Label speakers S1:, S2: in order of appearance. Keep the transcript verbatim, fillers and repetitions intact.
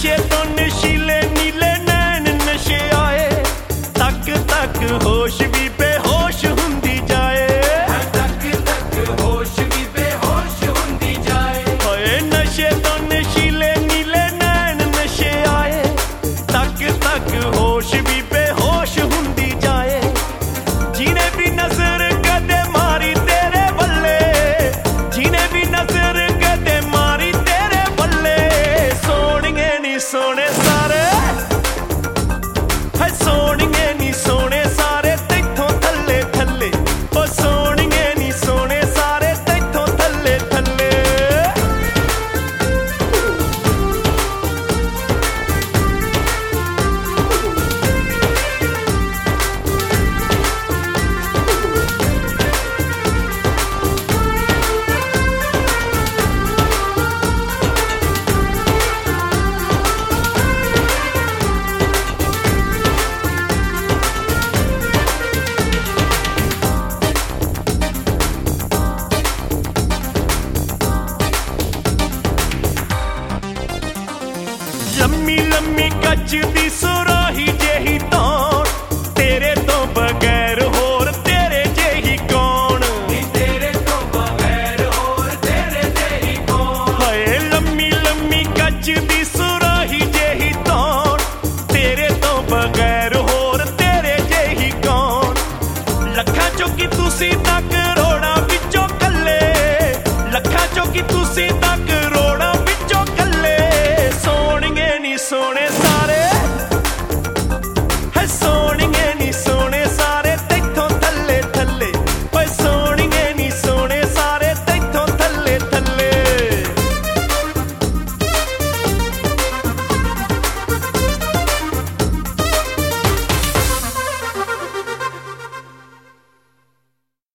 S1: नशे तो नशीले नीले नैन नशे आए, तक तक होश भी बेहोश हुंदी जाए, तक तक होश भी बेहोश हुंदी जाए। होए नशे तो नशीले नीले नैन नशे आए, तक तक होश भी बेहोश हुंदी जाए। जिने भी नजर कदे मारी तेरे बल्ले, जिने भी नजर कदे मारी तेरे बल्ले, सोहणिए नी सोने सारे, है सोहणिए नी सोने सारे तैथों थल्ले थल्ले, ओ सोहणिए नी सोने सारे तैथों थल्ले थल्ले। लम्मी लम्मी कच दी सुराही जेही तौण, तेरे तो बगैर होर तेरे जेही कौन, तेरे तो बगैर होर तेरे जेही कौन। हाय लम्मी लम्मी कच दी सुराही जेही तौण, तेरे तो बगैर होर तेरे जेही कौन। लखां चों की तुसी तां करोड़ां विचों कल्ले, लखां चों की तुसी तां करोड़ां विचों कल्ले, सोहणिए नी सोने